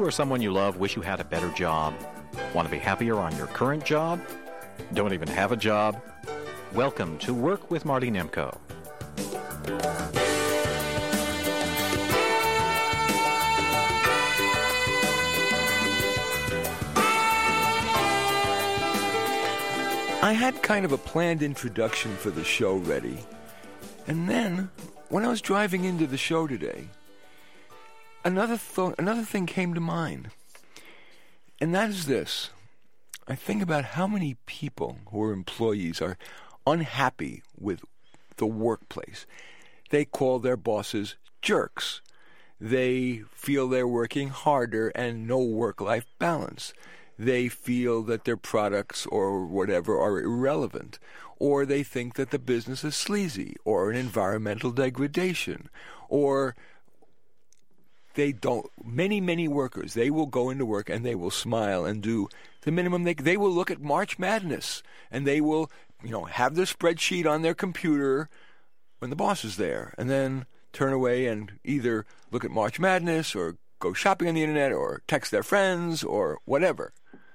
you or someone you love wish you had a better job? Want to be happier on your current job? Don't even have a job? Welcome to Work with Marty Nemko. I had kind of a planned introduction for the show ready. And then, when I was driving into the show today, another thing came to mind. And that is this. I think about how many people who are employees are unhappy with the workplace. They call their bosses jerks. They feel they're working harder and no work-life balance. They feel that their products or whatever are irrelevant, or they think that the business is sleazy, or an environmental degradation, or they don't. Many workers, they will go into work and they will smile and do the minimum. They will look at March Madness, and they will, have their spreadsheet on their computer when the boss is there, and then turn away and either look at March Madness or go shopping on the internet or text their friends or whatever.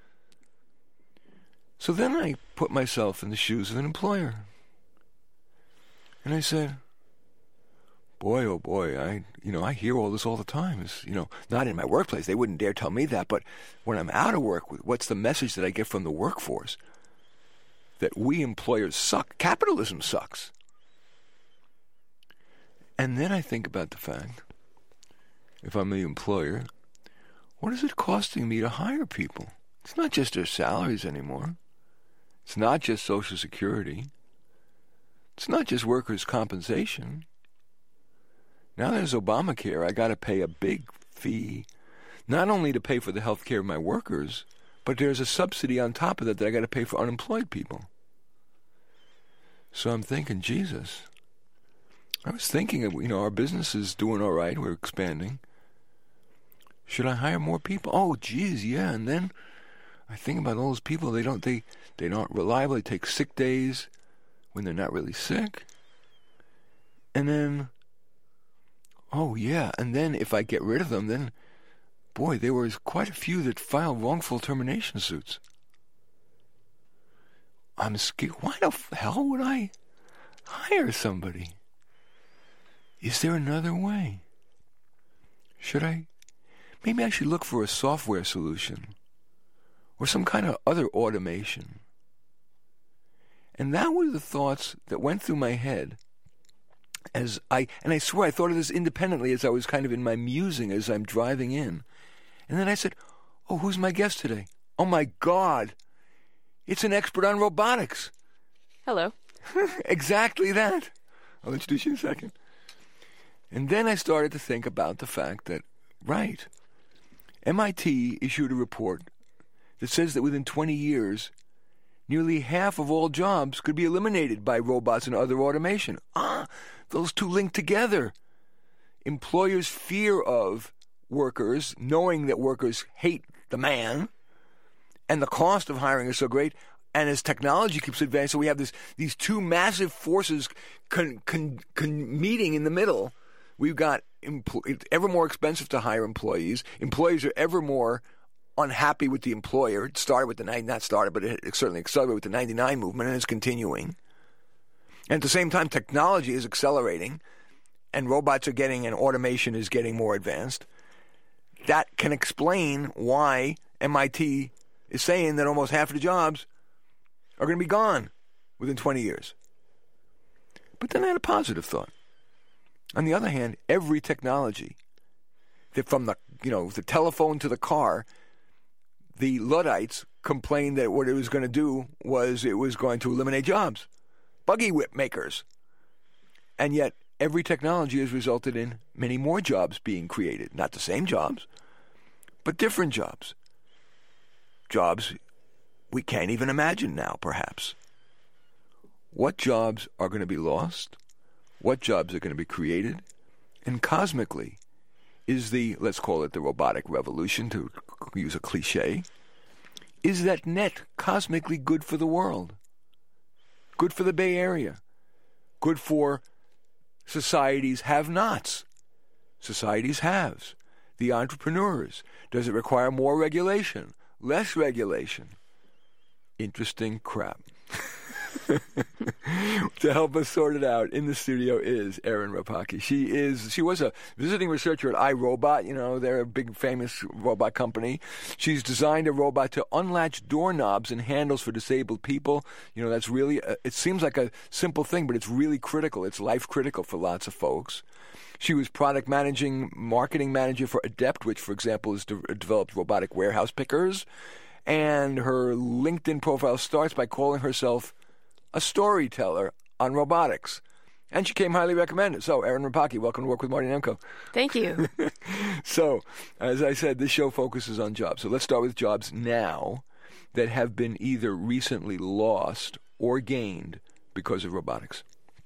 So then I put myself in the shoes of an employer. And I said, boy, oh boy, I hear all this all the time. It's, not in my workplace. They wouldn't dare tell me that. But when I'm out of work, what's the message that I get from the workforce? That we employers suck. Capitalism sucks. And then I think about the fact, if I'm the employer, what is it costing me to hire people? It's not just their salaries anymore. It's not just Social Security. It's not just workers' compensation. Now there's Obamacare. I got to pay a big fee, not only to pay for the health care of my workers, but there's a subsidy on top of that I got to pay for unemployed people. So I'm thinking, Jesus. I was thinking of, our business is doing all right. We're expanding. Should I hire more people? Oh, geez, yeah. And then I think about all those people. They're not reliable. They take sick days when they're not really sick. And then, oh yeah. And then if I get rid of them, then, boy, there was quite a few that filed wrongful termination suits. I'm scared. Why the hell would I hire somebody? Is there another way? Should I? Maybe I should look for a software solution or some kind of other automation. And that were the thoughts that went through my head and I swear I thought of this independently as I was kind of in my musing as I'm driving in. And then I said, oh, who's my guest today? Oh my God, it's an expert on robotics. Hello. Exactly that. I'll introduce you in a second. And then I started to think about the fact that, right, MIT issued a report that says that within 20 years, nearly half of all jobs could be eliminated by robots and other automation. Those two link together. Employers' fear of workers, knowing that workers hate the man, and the cost of hiring is so great, and as technology keeps advancing, so we have these two massive forces meeting in the middle. We've got it's ever more expensive to hire employees. Employees are ever more unhappy with the employer. It started with but it certainly accelerated with the 99 movement, and it's continuing. And at the same time, technology is accelerating, and robots are getting, and automation is getting more advanced. That can explain why MIT is saying that almost half of the jobs are going to be gone within 20 years. But then I had a positive thought. On the other hand, every technology, that from the telephone to the car, the Luddites complained that what it was going to do was it was going to eliminate jobs. Buggy whip makers. And yet, every technology has resulted in many more jobs being created. Not the same jobs, but different jobs. Jobs we can't even imagine now, perhaps. What jobs are going to be lost? What jobs are going to be created? And cosmically, is let's call it the robotic revolution, to use a cliche, is that net cosmically good for the world? Good for the Bay Area? Good for society's have-nots? Society's haves? the entrepreneurs? Does it require more regulation? Less regulation? Interesting crap. To help us sort it out in the studio is Erin Rapaki. She was a visiting researcher at iRobot. They're a big famous robot company. She's designed a robot to unlatch doorknobs and handles for disabled people. That's really it seems like a simple thing, but it's really critical. It's life critical for lots of folks. She was marketing manager for Adept, which, for example, has developed robotic warehouse pickers. And her LinkedIn profile starts by calling herself a storyteller on robotics. And she came highly recommended. So, Erin Rapaki, welcome to Work with Marty Nemko. Thank you. So, as I said, this show focuses on jobs. So let's start with jobs now that have been either recently lost or gained because of robotics.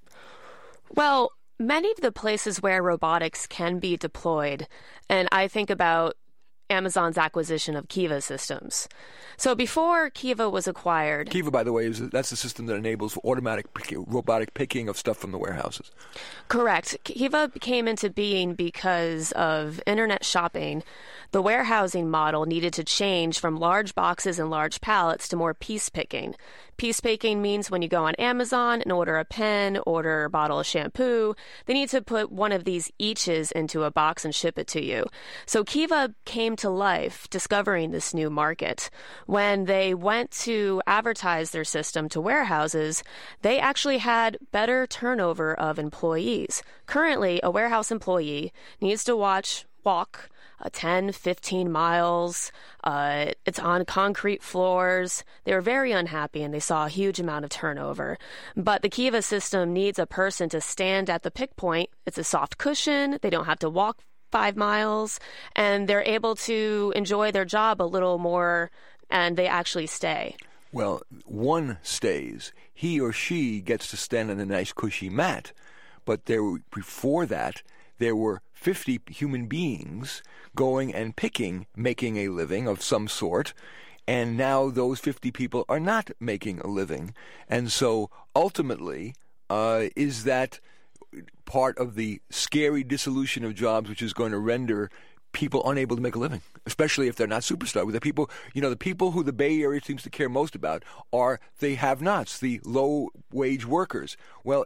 Well, many of the places where robotics can be deployed, and I think about Amazon's acquisition of Kiva Systems. So before Kiva was acquired... Kiva, by the way, that's the system that enables robotic picking of stuff from the warehouses. Correct. Kiva came into being because of internet shopping. The warehousing model needed to change from large boxes and large pallets to more piece picking. Piece picking means when you go on Amazon and order a pen, order a bottle of shampoo, they need to put one of these eaches into a box and ship it to you. So Kiva came to life discovering this new market. When they went to advertise their system to warehouses, they actually had better turnover of employees. Currently, a warehouse employee needs to walk 10, 15 miles. It's on concrete floors. They were very unhappy and they saw a huge amount of turnover. But the Kiva system needs a person to stand at the pick point. It's a soft cushion. They don't have to walk 5 miles and they're able to enjoy their job a little more and they actually stay. Well, one stays. He or she gets to stand on a nice cushy mat. But before that, there were 50 human beings going and picking, making a living of some sort, and now those 50 people are not making a living. And so ultimately, is that part of the scary dissolution of jobs which is going to render people unable to make a living, especially if they're not superstars? The people who the Bay Area seems to care most about are the have-nots, the low-wage workers. Well,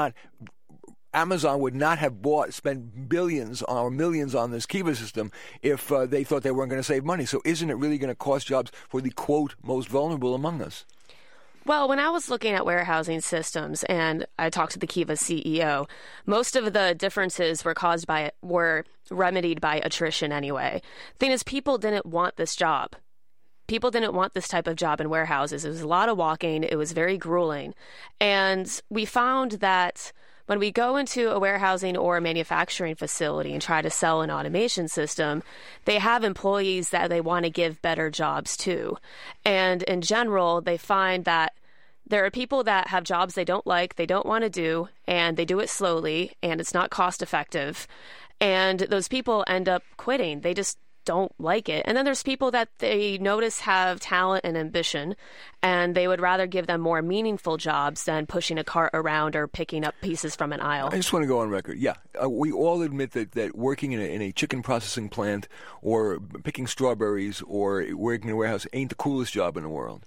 Amazon would not have spent billions or millions on this Kiva system if they thought they weren't going to save money. So isn't it really going to cost jobs for the, quote, most vulnerable among us? Well, when I was looking at warehousing systems and I talked to the Kiva CEO, most of the differences were remedied by attrition anyway. The thing is, people didn't want this job. People didn't want this type of job in warehouses. It was a lot of walking. It was very grueling. And we found that when we go into a warehousing or a manufacturing facility and try to sell an automation system, they have employees that they want to give better jobs to. And in general, they find that there are people that have jobs they don't like, they don't want to do, and they do it slowly, and it's not cost effective. And those people end up quitting. They just don't like it. And then there's people that they notice have talent and ambition, and they would rather give them more meaningful jobs than pushing a cart around or picking up pieces from an aisle. I just want to go on record. Yeah, we all admit that working in a chicken processing plant or picking strawberries or working in a warehouse ain't the coolest job in the world.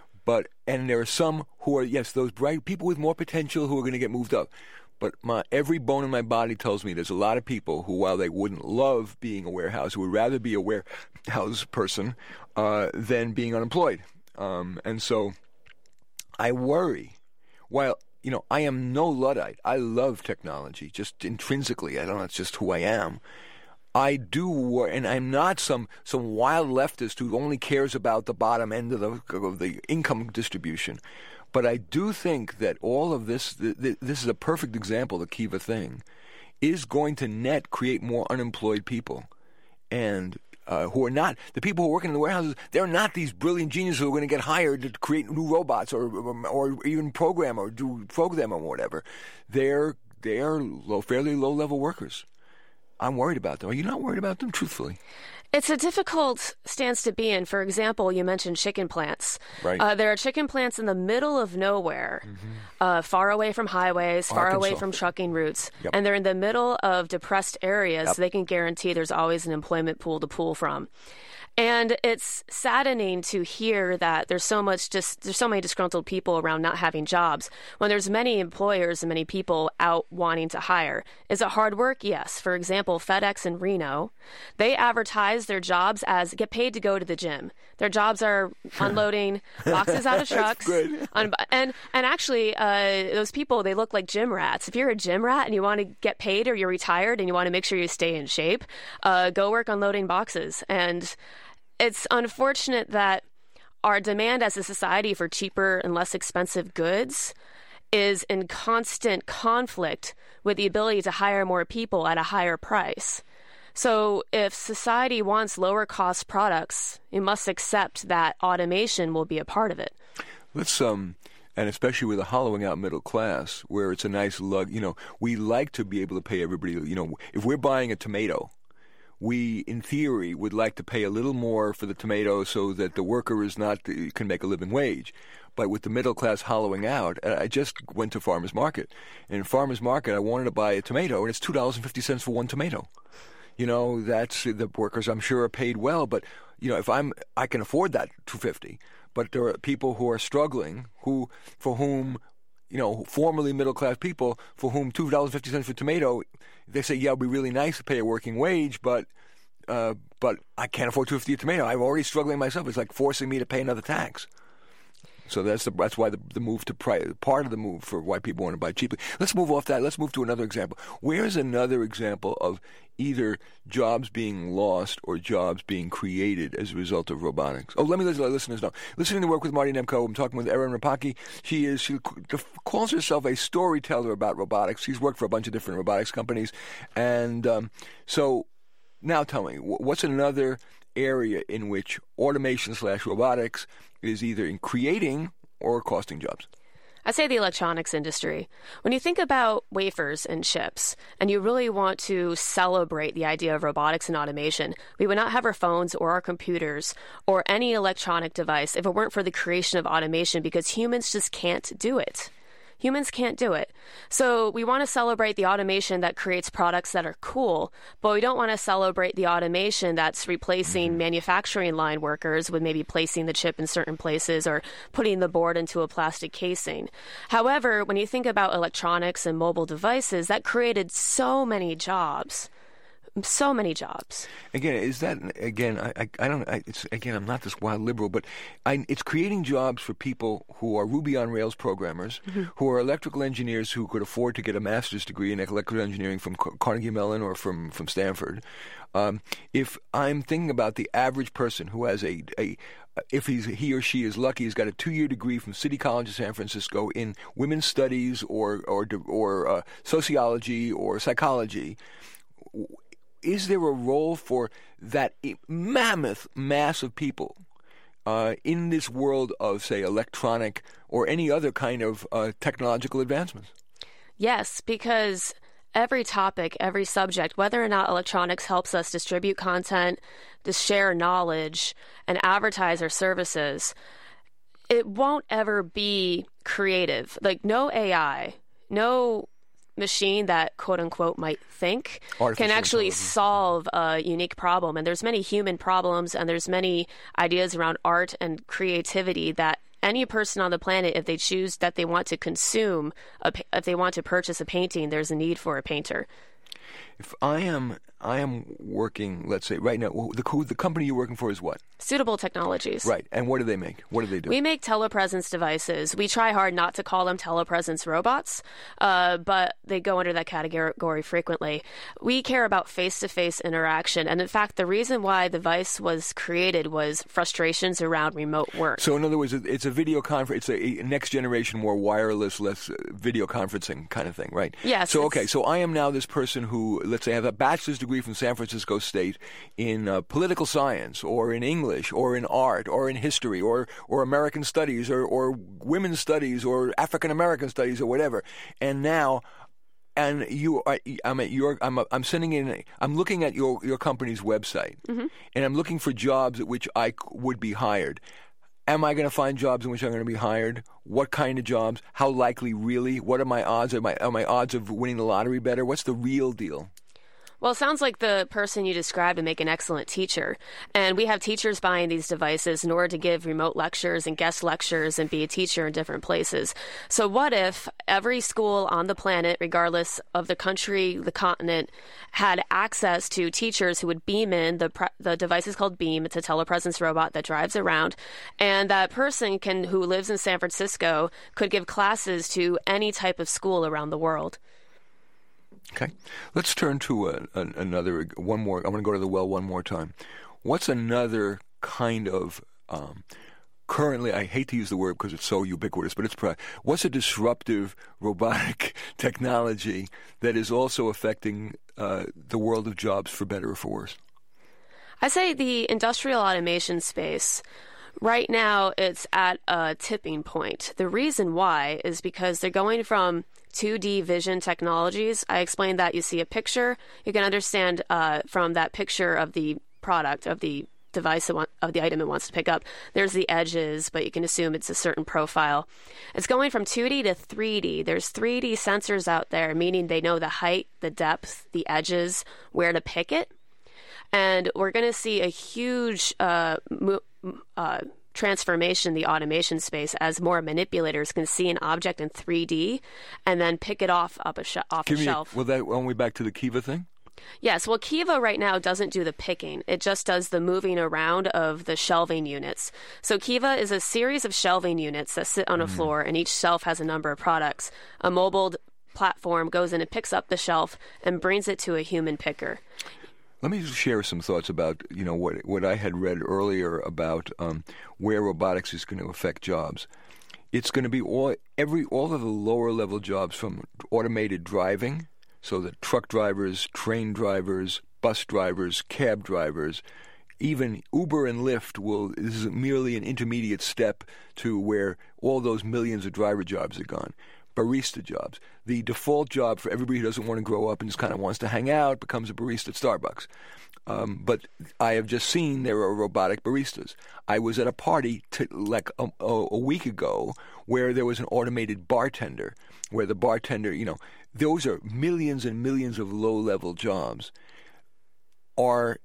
And there are some who are, yes, those bright people with more potential who are going to get moved up. But every bone in my body tells me there's a lot of people who, while they wouldn't love being a warehouse, would rather be a warehouse person than being unemployed. And so I worry. While, I am no Luddite. I love technology, just intrinsically. I don't know, it's just who I am. I do worry, and I'm not some wild leftist who only cares about the bottom end of the income distribution. But I do think that all of this is a perfect example, the Kiva thing, is going to create more unemployed people. And who are not, the people who are working in the warehouses, they're not these brilliant geniuses who are going to get hired to create new robots or even program or or whatever. They're fairly low-level workers. I'm worried about them. Are you not worried about them, truthfully? It's a difficult stance to be in. For example, you mentioned chicken plants. Right. There are chicken plants in the middle of nowhere, far away from highways, far away Arkansas. from trucking routes. Yep. And they're in the middle of depressed areas, Yep. so they can guarantee there's always an employment pool to pull from. And it's saddening to hear that there's so many disgruntled people around not having jobs when there's many employers and many people out wanting to hire. Is it hard work? Yes. For example, FedEx in Reno, they advertise their jobs as get paid to go to the gym. Their jobs are unloading boxes out of trucks. That's good. And actually, those people, they look like gym rats. If you're a gym rat and you want to get paid or you're retired and you want to make sure you stay in shape, go work unloading boxes. And it's unfortunate that our demand as a society for cheaper and less expensive goods is in constant conflict with the ability to hire more people at a higher price. So if society wants lower cost products, it must accept that automation will be a part of it. Let's and especially with a hollowing out middle class, where it's a nice lug. We like to be able to pay everybody. If we're buying a tomato, we, in theory, would like to pay a little more for the tomato so that the worker can make a living wage. But with the middle class hollowing out, I just went to Farmers Market. And in Farmers Market, I wanted to buy a tomato, and it's $2.50 for one tomato. That's the workers, I'm sure, are paid well. But if I can afford that $2.50. But there are people who are struggling, for whom, formerly middle class people, for whom $2.50 for tomato, they say, yeah, it'd be really nice to pay a working wage, but I can't afford $2.50 a tomato. I'm already struggling myself. It's like forcing me to pay another tax. So that's why the move to part of the move for why people want to buy cheaply. Let's move off that. Let's move to another example. Where's another example of either jobs being lost or jobs being created as a result of robotics? Oh, let me let our listeners know. Listening to Work with Marty Nemko, I'm talking with Erin Rapaki. She calls herself a storyteller about robotics. She's worked for a bunch of different robotics companies. And so now tell me, what's another area in which automation/robotics is either in creating or costing jobs? I say the electronics industry. When you think about wafers and chips, and you really want to celebrate the idea of robotics and automation, we would not have our phones or our computers or any electronic device if it weren't for the creation of automation, because humans just can't do it. Humans can't do it. So we want to celebrate the automation that creates products that are cool, but we don't want to celebrate the automation that's replacing manufacturing line workers with maybe placing the chip in certain places or putting the board into a plastic casing. However, when you think about electronics and mobile devices, that created so many jobs. So many jobs. Again, is that I'm not this wild liberal, but it's creating jobs for people who are Ruby on Rails programmers, who are electrical engineers who could afford to get a master's degree in electrical engineering from Carnegie Mellon or from Stanford. If I'm thinking about the average person who has if he or she is lucky, he's got a 2-year degree from City College of San Francisco in women's studies or sociology or psychology. Is there a role for that mammoth mass of people in this world of, say, electronic or any other kind of technological advancements? Yes, because every topic, every subject, whether or not electronics helps us distribute content, to share knowledge, and advertise our services, it won't ever be creative. Like, no AI, no machine that quote unquote might think can actually solve a unique problem. And there's many human problems, and there's many ideas around art and creativity that any person on the planet, if they choose that they want to consume, if they want to purchase a painting, there's a need for a painter. If I am working, let's say right now, the company you're working for is what? Suitable Technologies. Right. And what do they make? What do they do? We make telepresence devices. We try hard not to call them telepresence robots, but they go under that category frequently. We care about face-to-face interaction. And in fact, the reason why the device was created was frustrations around remote work. So in other words, it's a video conference. It's a next generation, more wireless, less video conferencing kind of thing, right? Yes. So, okay. So I am now this person who, let's say, I have a bachelor's degree from San Francisco State in political science or in English or in art or in history or American studies or women's studies or African American studies or whatever. And now And I'm sending in. I'm looking at your company's website, and I'm looking for jobs at which I would be hired. Am I going to find jobs in which I'm going to be hired? What kind of jobs? How likely, really? What are my odds? Are my odds of winning the lottery better? What's the real deal? Well, it sounds like the person you described would make an excellent teacher. And we have teachers buying these devices in order to give remote lectures and guest lectures and be a teacher in different places. So what if every school on the planet, regardless of the country, the continent, had access to teachers who would beam in, the device is called Beam, it's a telepresence robot that drives around, and that person who lives in San Francisco could give classes to any type of school around the world. Okay. Let's turn to one more. I'm going to go to the well one more time. What's another kind of, currently, I hate to use the word because it's so ubiquitous, but what's a disruptive robotic technology that is also affecting the world of jobs for better or for worse? I say the industrial automation space. Right now, it's at a tipping point. The reason why is because they're going from 2D vision technologies. I explained that you see a picture. You can understand from that picture of the product, of the device, of the item it wants to pick up. There's the edges, but you can assume it's a certain profile. It's going from 2D to 3D. There's 3D sensors out there, meaning they know the height, the depth, the edges, where to pick it. And we're going to see a huge transformation in the automation space as more manipulators can see an object in 3D and then pick it off a shelf. Well, that only back to the Kiva thing? Yes. Well, Kiva right now doesn't do the picking. It just does the moving around of the shelving units. So Kiva is a series of shelving units that sit on a floor, and each shelf has a number of products. A mobile platform goes in and picks up the shelf and brings it to a human picker. Let me share some thoughts about what I had read earlier about where robotics is going to affect jobs. It's going to be all of the lower level jobs, from automated driving, so that truck drivers, train drivers, bus drivers, cab drivers, even Uber and Lyft this is merely an intermediate step to where all those millions of driver jobs are gone. Barista jobs. The default job for everybody who doesn't want to grow up and just kind of wants to hang out becomes a barista at Starbucks. But I have just seen there are robotic baristas. I was at a party a week ago where there was an automated bartender, where the bartender, those are millions and millions of low-level jobs. Am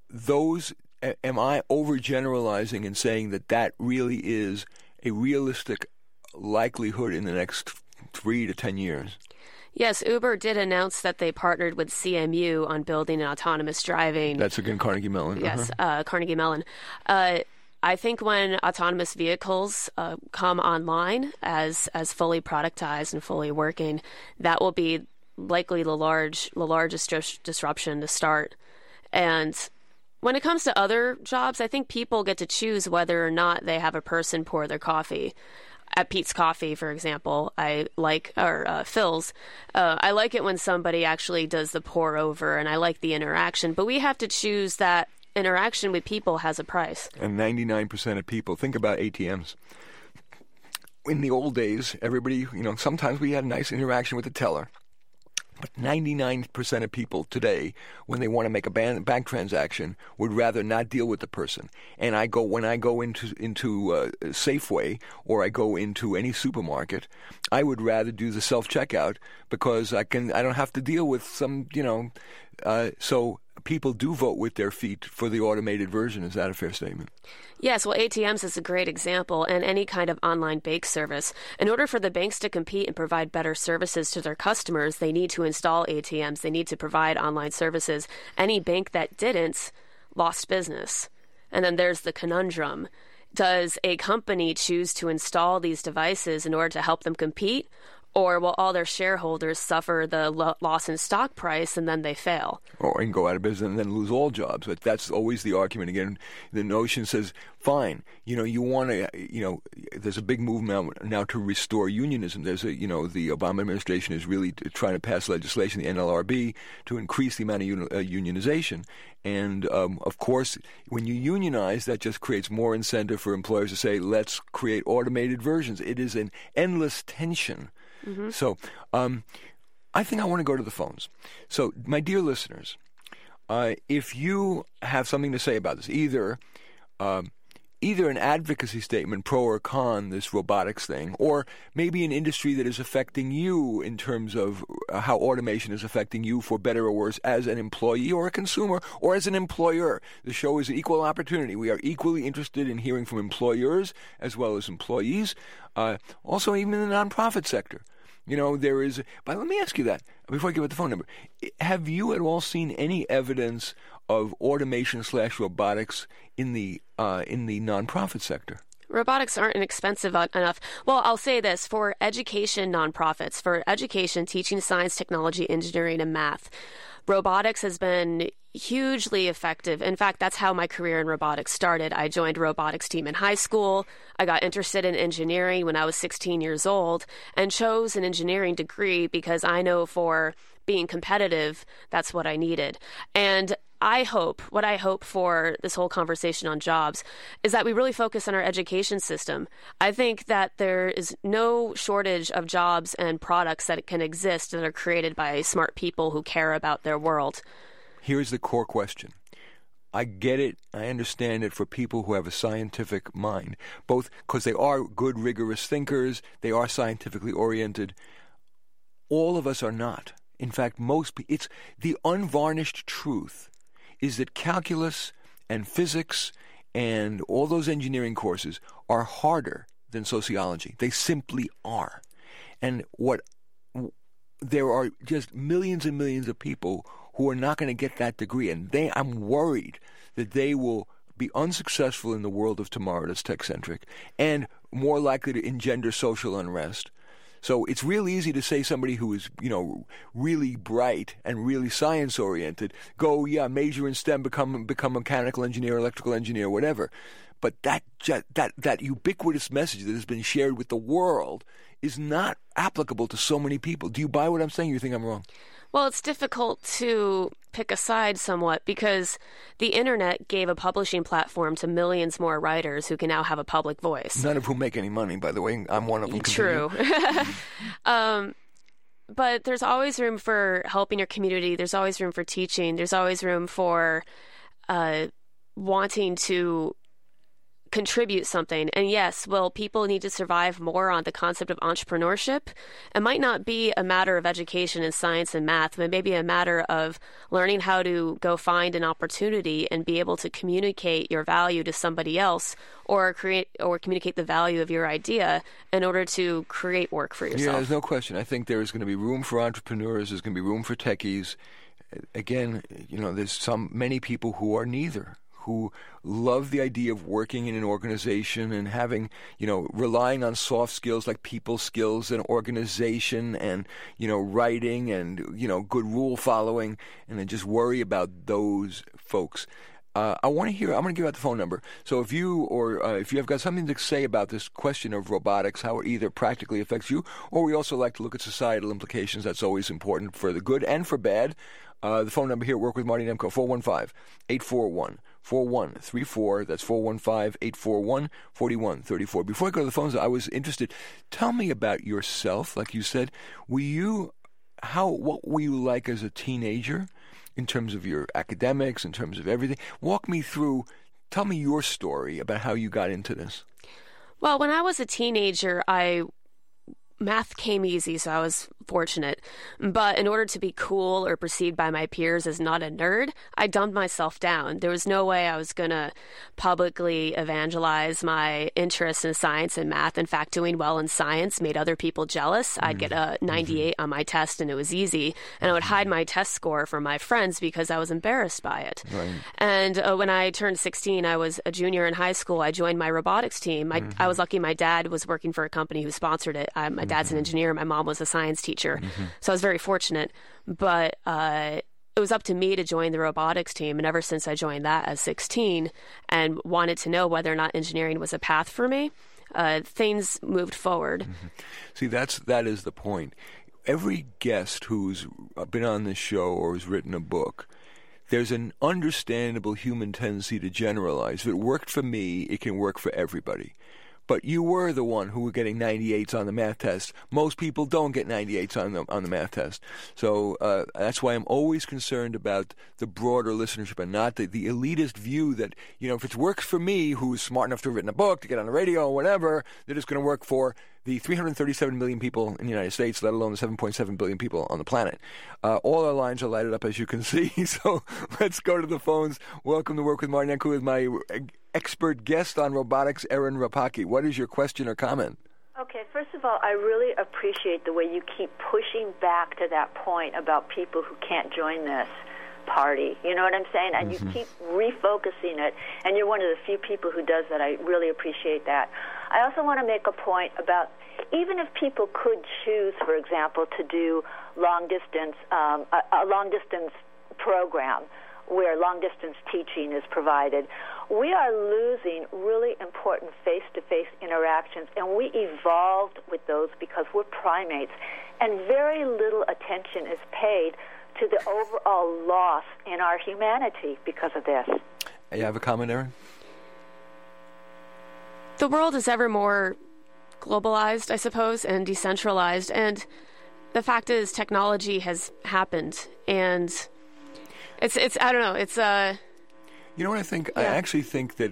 I overgeneralizing and saying that really is a realistic likelihood in the next 3 to 10 years? Yes, Uber did announce that they partnered with CMU on building an autonomous driving. That's again Carnegie Mellon. Yes, Carnegie Mellon. I think when autonomous vehicles come online as fully productized and fully working, that will be likely the largest disruption to start. And when it comes to other jobs, I think people get to choose whether or not they have a person pour their coffee. At Pete's Coffee, for example, Phil's, I like it when somebody actually does the pour over, and I like the interaction. But we have to choose that interaction with people has a price. And 99% of people, think about ATMs. In the old days, everybody, sometimes we had a nice interaction with the teller. But 99% of people today, when they want to make a bank transaction, would rather not deal with the person. And when I go into Safeway or I go into any supermarket, I would rather do the self-checkout because I don't have to deal with some, so people do vote with their feet for the automated version. Is that a fair statement? Yes, well, ATMs is a great example, and any kind of online bank service. In order for the banks to compete and provide better services to their customers, they need to install ATMs. They need to provide online services. Any bank that didn't lost business. And then there's the conundrum. Does a company choose to install these devices in order to help them compete? Or will all their shareholders suffer the loss in stock price and then they fail? Or and go out of business and then lose all jobs. But that's always the argument. Again, the notion says, fine, you want to, there's a big movement now to restore unionism. There's the Obama administration is really trying to pass legislation, the NLRB, to increase the amount of unionization. And, of course, when you unionize, that just creates more incentive for employers to say, let's create automated versions. It is an endless tension. Mm-hmm. So I think I want to go to the phones. So, my dear listeners, if you have something to say about this, either an advocacy statement, pro or con this robotics thing, or maybe an industry that is affecting you in terms of how automation is affecting you for better or worse as an employee or a consumer or as an employer. The show is an equal opportunity. We are equally interested in hearing from employers as well as employees, also even in the nonprofit sector. There is... But let me ask you that before I give it the phone number. Have you at all seen any evidence of automation/robotics in the nonprofit sector? Robotics aren't inexpensive enough. Well, I'll say this. For education nonprofits, for education, teaching science, technology, engineering, and math, robotics has been hugely effective. In fact, that's how my career in robotics started. I joined a robotics team in high school. I got interested in engineering when I was 16 years old and chose an engineering degree because I know for being competitive, that's what I needed. And what I hope for this whole conversation on jobs is that we really focus on our education system. I think that there is no shortage of jobs and products that can exist that are created by smart people who care about their world. Here's the core question. I get it. I understand it for people who have a scientific mind, both because they are good, rigorous thinkers. They are scientifically oriented. All of us are not. In fact, it's the unvarnished truth is that calculus and physics and all those engineering courses are harder than sociology. They simply are. And there are just millions and millions of people who are not going to get that degree. And I'm worried that they will be unsuccessful in the world of tomorrow that's tech-centric and more likely to engender social unrest. So it's real easy to say somebody who is, really bright and really science-oriented, major in STEM, become a mechanical engineer, electrical engineer, whatever. But that ubiquitous message that has been shared with the world is not applicable to so many people. Do you buy what I'm saying? Or you think I'm wrong? Well, it's difficult to pick a side somewhat because the internet gave a publishing platform to millions more writers who can now have a public voice. None of whom make any money, by the way. I'm one of them. True. But there's always room for helping your community. There's always room for teaching. There's always room for wanting to contribute something. And yes, will people need to survive more on the concept of entrepreneurship? It might not be a matter of education in science and math, but maybe a matter of learning how to go find an opportunity and be able to communicate your value to somebody else or communicate the value of your idea in order to create work for yourself. Yeah, there's no question. I think there is going to be room for entrepreneurs. There's going to be room for techies. Again, there's many people who are neither, who love the idea of working in an organization and having, relying on soft skills like people skills and organization and, writing and, good rule following, and then just worry about those folks. I'm going to give out the phone number. So if you have got something to say about this question of robotics, how it either practically affects you, or we also like to look at societal implications. That's always important for the good and for bad. The phone number here at Work with Marty Nemko, 415-841-4134. That's 415-841-4134. Before I go to the phones, I was interested. Tell me about yourself. Like you said, what were you like as a teenager in terms of your academics, in terms of everything? Walk me through. Tell me your story about how you got into this. Well, when I was a teenager, math came easy, so I was fortunate. But in order to be cool or perceived by my peers as not a nerd, I dumbed myself down. There was no way I was going to publicly evangelize my interest in science and math. In fact, doing well in science made other people jealous. I'd get a 98 on my test and it was easy. And I would hide my test score from my friends because I was embarrassed by it. Right. And when I turned 16, I was a junior in high school. I joined my robotics team. I was lucky my dad was working for a company who sponsored it. My dad's an engineer. My mom was a science teacher. So I was very fortunate. But it was up to me to join the robotics team. And ever since I joined that at 16 and wanted to know whether or not engineering was a path for me, things moved forward. See, that is the point. Every guest who's been on this show or has written a book, there's an understandable human tendency to generalize. If it worked for me, it can work for everybody. but you were the one who were getting 98s on the math test. Most people don't get 98s on the math test. So that's why I'm always concerned about the broader listenership and not the elitist view that, if it works for me, who's smart enough to have written a book, to get on the radio or whatever, that it's going to work for the 337 million people in the United States, let alone the 7.7 billion people on the planet. All our lines are lighted up, as you can see. So let's go to the phones. Welcome to Work with Marty Neku with my expert guest on robotics, Erin Rapaki. What is your question or comment? Okay, first of all, I really appreciate the way you keep pushing back to that point about people who can't join this party. You know what I'm saying? And you keep refocusing it, and you're one of the few people who does that. I really appreciate that. I also want to make a point about even if people could choose, for example, to do a long-distance program where long-distance teaching is provided, we are losing really important face-to-face interactions, and we evolved with those because we're primates, and very little attention is paid to the overall loss in our humanity because of this. You have a comment, Erin? The world is ever more globalized, I suppose, and decentralized, and the fact is technology has happened, and it's I don't know, it's You know what I think? Yeah. I actually think that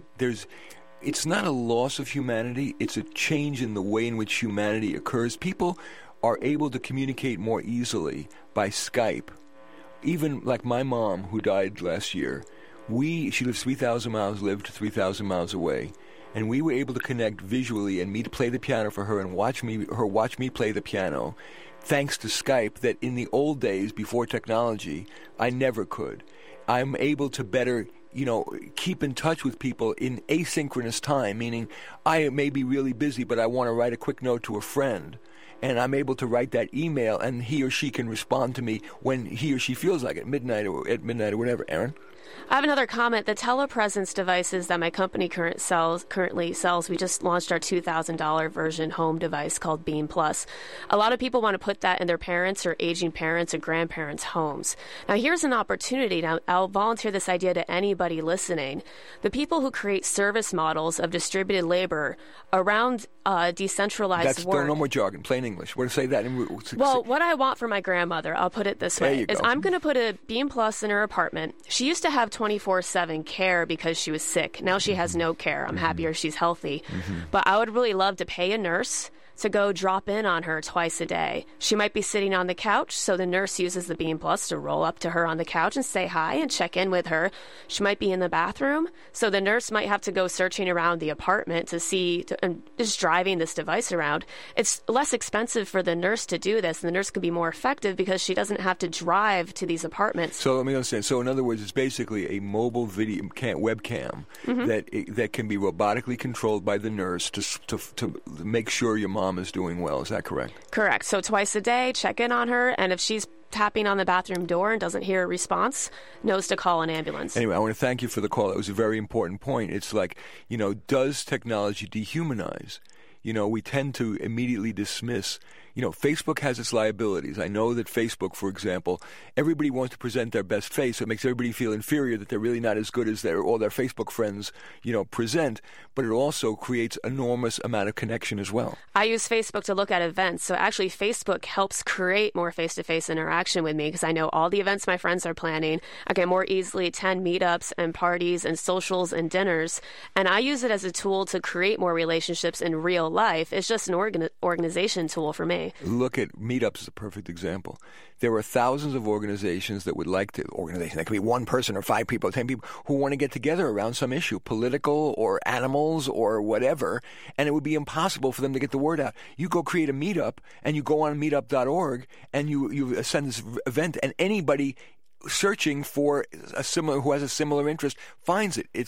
it's not a loss of humanity, it's a change in the way in which humanity occurs. People are able to communicate more easily by Skype. Even like my mom, who died last year, she lives 3,000 miles, lived 3,000 miles away, and we were able to connect visually and me to play the piano for her and watch me play the piano, thanks to Skype, that in the old days, before technology, I never could. I'm able to better keep in touch with people in asynchronous time, meaning I may be really busy, but I want to write a quick note to a friend. And I'm able to write that email, and he or she can respond to me when he or she feels like it, at midnight or whatever. Aaron? I have another comment. The telepresence devices that my company currently sells, we just launched our $2,000 version home device called Beam Plus. A lot of people want to put that in their parents' or aging parents' or grandparents' homes. Now, here's an opportunity. Now, I'll volunteer this idea to anybody listening. The people who create service models of distributed labor around decentralized work. No more jargon, plain English. What to say that? Well, what I want for my grandmother, I'll put it this way, is I'm going to put a Beam Plus in her apartment. She used to have 24/7 care because she was sick. Now she has no care. I'm happier she's healthy. But I would really love to pay a nurse to go drop in on her twice a day. She might be sitting on the couch, so the nurse uses the Beam Plus to roll up to her on the couch and say hi and check in with her. She might be in the bathroom, so the nurse might have to go searching around the apartment and just driving this device around. It's less expensive for the nurse to do this, and the nurse can be more effective because she doesn't have to drive to these apartments. So let me understand. So in other words, it's basically a mobile video webcam that can be robotically controlled by the nurse to make sure your mom is doing well. Is that correct? Correct. So twice a day, check in on her, and if she's tapping on the bathroom door and doesn't hear a response, knows to call an ambulance. Anyway, I want to thank you for the call. That was a very important point. It's like, does technology dehumanize? We tend to immediately dismiss. Facebook has its liabilities. I know that Facebook, for example, everybody wants to present their best face. It makes everybody feel inferior that they're really not as good as all their Facebook friends, present. But it also creates enormous amount of connection as well. I use Facebook to look at events. So actually, Facebook helps create more face-to-face interaction with me because I know all the events my friends are planning. I can more easily attend meetups and parties and socials and dinners. And I use it as a tool to create more relationships in real life. It's just an organization tool for me. Look at Meetups as a perfect example. There are thousands of organizations that would like to, that could be one person or 5 people or 10 people, who want to get together around some issue, political or animals or whatever, and it would be impossible for them to get the word out. You go create a meetup, and you go on meetup.org, and you send this event, and anybody searching for who has a similar interest finds it.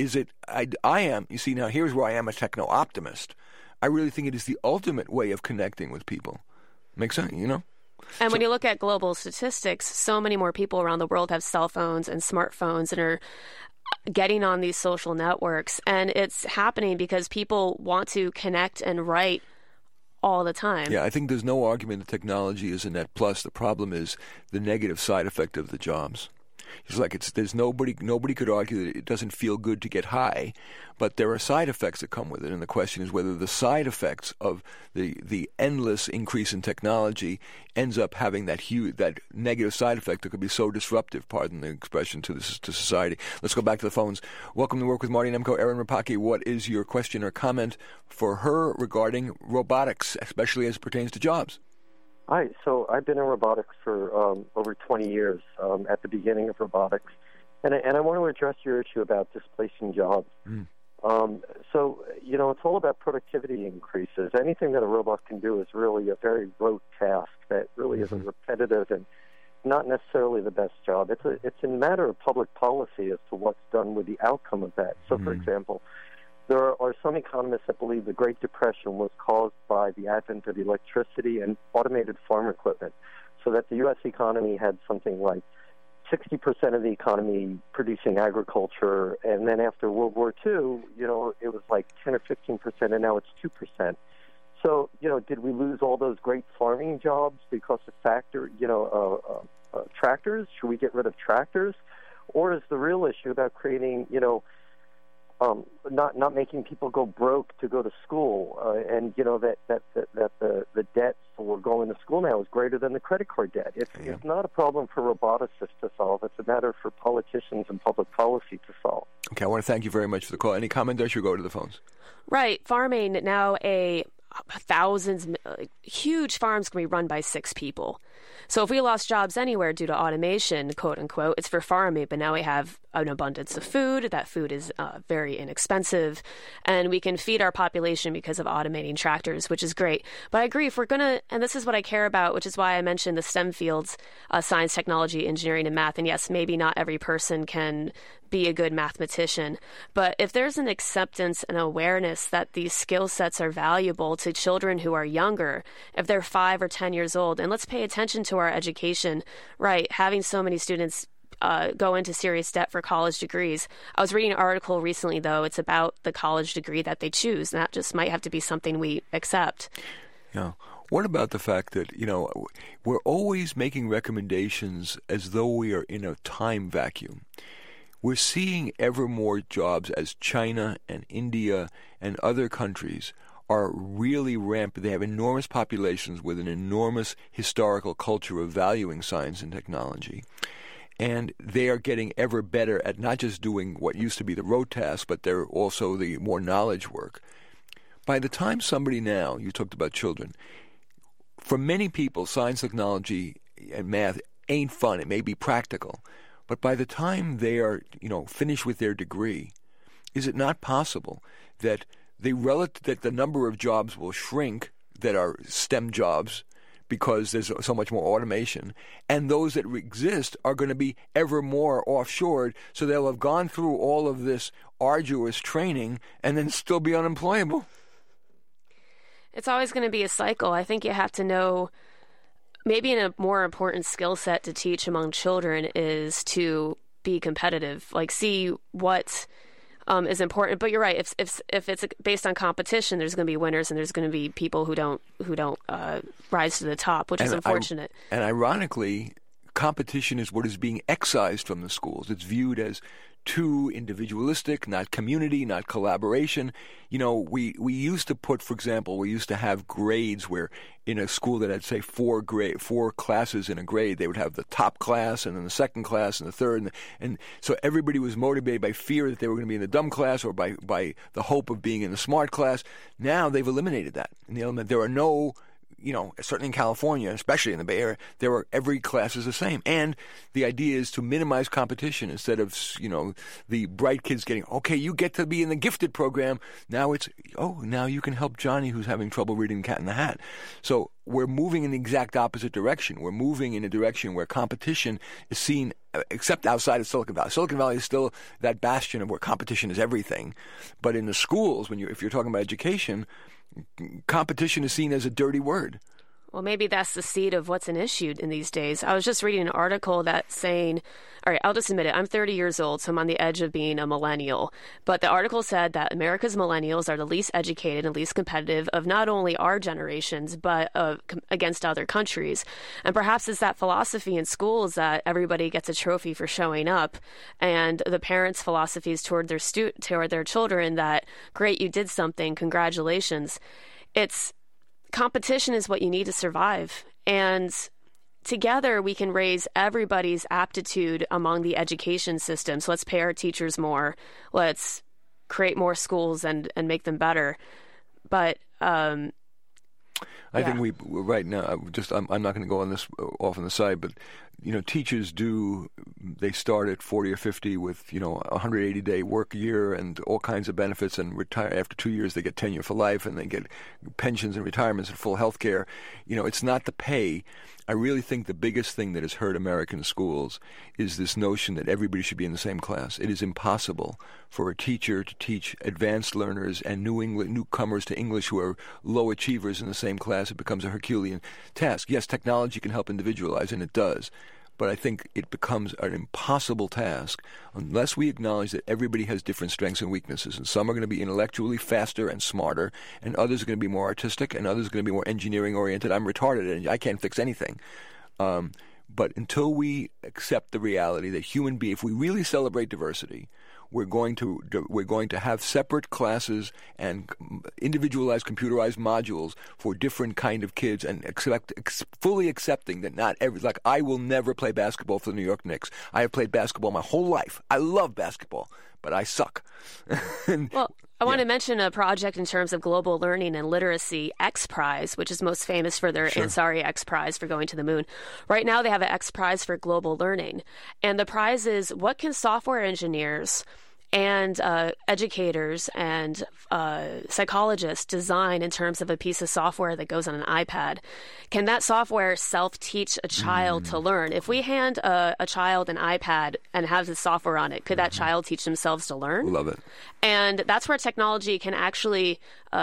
You see, now here's where I am a techno-optimist. I really think it is the ultimate way of connecting with people. Makes sense, And when you look at global statistics, so many more people around the world have cell phones and smartphones and are getting on these social networks. And it's happening because people want to connect and write all the time. Yeah, I think there's no argument that technology is a net plus. The problem is the negative side effect of the jobs. He's like, there's nobody could argue that it doesn't feel good to get high, but there are side effects that come with it, and the question is whether the side effects of the endless increase in technology ends up having that negative side effect that could be so disruptive, pardon the expression, to society. Let's go back to the phones. Welcome to Work with Marty Nemko. Erin Rapaki, what is your question or comment for her regarding robotics, especially as it pertains to jobs? Hi. So I've been in robotics for over 20 years, at the beginning of robotics. And I want to address your issue about displacing jobs. So, it's all about productivity increases. Anything that a robot can do is really a very rote task that really is repetitive and not necessarily the best job. It's a matter of public policy as to what's done with the outcome of that. So, for example, there are some economists that believe the Great Depression was caused by the advent of electricity and automated farm equipment, so that the U.S. economy had something like 60% of the economy producing agriculture, and then after World War II, it was like 10 or 15%, and now it's 2%. So, did we lose all those great farming jobs because of tractors? Should we get rid of tractors? Or is the real issue about creating, not making people go broke to go to school, and that the debt for going to school now is greater than the credit card debt. It's not a problem for roboticists to solve. It's a matter for politicians and public policy to solve. Okay, I want to thank you very much for the call. Any comment? I should go to the phones. Right, farming now huge farms can be run by 6 people. So if we lost jobs anywhere due to automation, quote unquote, it's for farming. But now we have an abundance of food. That food is very inexpensive, and we can feed our population because of automating tractors, which is great. But I agree, if we're going to, and this is what I care about, which is why I mentioned the STEM fields, science, technology, engineering, and math. And yes, maybe not every person can be a good mathematician, but if there's an acceptance and awareness that these skill sets are valuable to children who are younger, if they're 5 or 10 years old, and let's pay attention to our education, right? Having so many students go into serious debt for college degrees. I was reading an article recently, though. It's about the college degree that they choose, and that just might have to be something we accept. Yeah. What about the fact that, we're always making recommendations as though we are in a time vacuum? We're seeing ever more jobs as China and India and other countries are really rampant. They have enormous populations with an enormous historical culture of valuing science and technology. And they are getting ever better at not just doing what used to be the rote task, but they're also the more knowledge work. By the time somebody now, you talked about children, for many people, science, technology, and math ain't fun. It may be practical. But by the time they are, finished with their degree, is it not possible that that the number of jobs will shrink that are STEM jobs because there's so much more automation, and those that exist are going to be ever more offshored, so they'll have gone through all of this arduous training and then still be unemployable? It's always going to be a cycle. I think you have to know. Maybe a more important skill set to teach among children is to be competitive, like see what is important. But you're right. If it's based on competition, there's going to be winners and there's going to be people who don't rise to the top, which is unfortunate. And ironically, competition is what is being excised from the schools. It's viewed as too individualistic, not community, not collaboration. We used to put, for example, we used to have grades where in a school that had, say, 4 classes in a grade, they would have the top class and then the second class and the third. And so everybody was motivated by fear that they were going to be in the dumb class or by the hope of being in the smart class. Now they've eliminated that. In the element, there are no... certainly in California, especially in the Bay Area, every class is the same. And the idea is to minimize competition instead of, the bright kids getting, okay, you get to be in the gifted program. Now it's, now you can help Johnny who's having trouble reading Cat in the Hat. So we're moving in the exact opposite direction. We're moving in a direction where competition is seen, except outside of Silicon Valley. Silicon Valley is still that bastion of where competition is everything. But in the schools, if you're talking about education, competition is seen as a dirty word. Well, maybe that's the seed of what's an issue in these days. I was just reading an article that's saying, all right, I'll just admit it, I'm 30 years old, so I'm on the edge of being a millennial. But the article said that America's millennials are the least educated and least competitive of not only our generations, but against other countries. And perhaps it's that philosophy in schools that everybody gets a trophy for showing up, and the parents' philosophies toward their children that, great, you did something, congratulations. Competition is what you need to survive. And together we can raise everybody's aptitude among the education system. So let's pay our teachers more. Let's create more schools and make them better. But I think we right now. I'm not going to go on this off on the side, but teachers they start at 40 or 50 with a 180-day work year and all kinds of benefits, and retire after 2 years. They get tenure for life, and they get pensions and retirements and full health care. It's not the pay. I really think the biggest thing that has hurt American schools is this notion that everybody should be in the same class. It is impossible for a teacher to teach advanced learners and newcomers to English who are low achievers in the same class. It becomes a Herculean task. Yes, technology can help individualize, and it does. But I think it becomes an impossible task unless we acknowledge that everybody has different strengths and weaknesses. And some are going to be intellectually faster and smarter, and others are going to be more artistic, and others are going to be more engineering-oriented. I'm retarded, and I can't fix anything. But until we accept the reality that if we really celebrate diversity, we're going to have separate classes and individualized computerized modules for different kind of kids, and fully accepting that not every, like, I will never play basketball for the New York Knicks. I have played basketball my whole life. I love basketball, but I suck. I want to mention a project in terms of global learning and literacy, X Prize, which is most famous for their Ansari X Prize for going to the moon. Right now they have an X Prize for global learning. And the prize is, what can software engineers and educators and psychologists design in terms of a piece of software that goes on an iPad? Can that software self-teach a child to learn? If we hand a child an iPad and have the software on it, could that child teach themselves to learn? Love it. And that's where technology can actually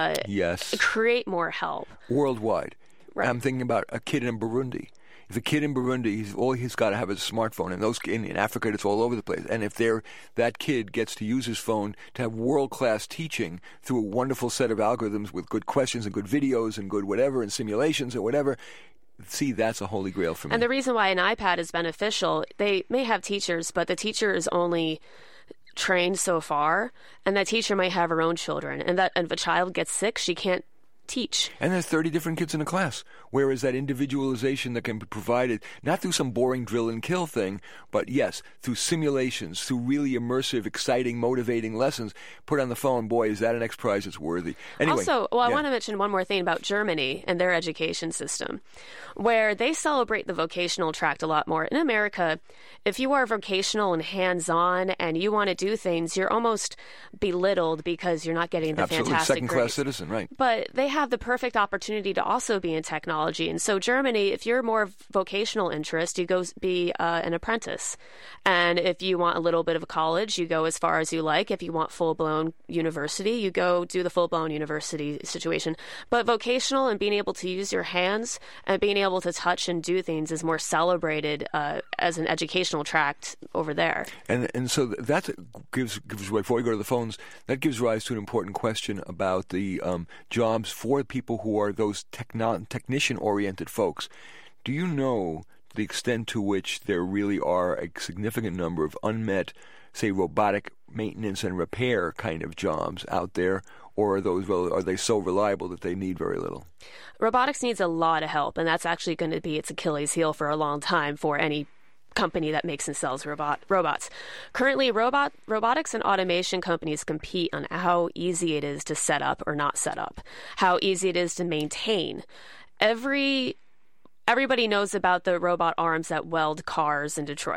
create more help. Worldwide. Right. I'm thinking about a kid in Burundi. If a kid in Burundi, all he's got to have is a smartphone, and in Africa it's all over the place. And if that kid gets to use his phone to have world-class teaching through a wonderful set of algorithms with good questions and good videos and good whatever and simulations or whatever, see, that's a holy grail for me. And the reason why an iPad is beneficial, they may have teachers, but the teacher is only trained so far, and that teacher might have her own children. And if a child gets sick, she can't teach. And there's 30 different kids in a class, whereas that individualization that can be provided, not through some boring drill and kill thing, but yes, through simulations, through really immersive, exciting, motivating lessons, put on the phone, boy, is that an X Prize that's worthy. Anyway, also, I want to mention one more thing about Germany and their education system, where they celebrate the vocational track a lot more. In America, if you are vocational and hands-on and you want to do things, you're almost belittled because you're not getting the fantastic second-class citizen, right. But they have the perfect opportunity to also be in technology. And so Germany, if you're more vocational interest, you go be an apprentice. And if you want a little bit of college, you go as far as you like. If you want full-blown university, you go do the full-blown university situation. But vocational and being able to use your hands and being able to touch and do things is more celebrated as an educational tract over there. And so that gives before we go to the phones, that gives rise to an important question about the jobs for people who are those technician-oriented folks. Do you know the extent to which there really are a significant number of unmet, say, robotic maintenance and repair kind of jobs out there, or are they so reliable that they need very little? Robotics needs a lot of help, and that's actually going to be its Achilles heel for a long time for any company that makes and sells robots. Currently, robotics and automation companies compete on how easy it is to set up or not set up, how easy it is to maintain. Everybody knows about the robot arms that weld cars in Detroit.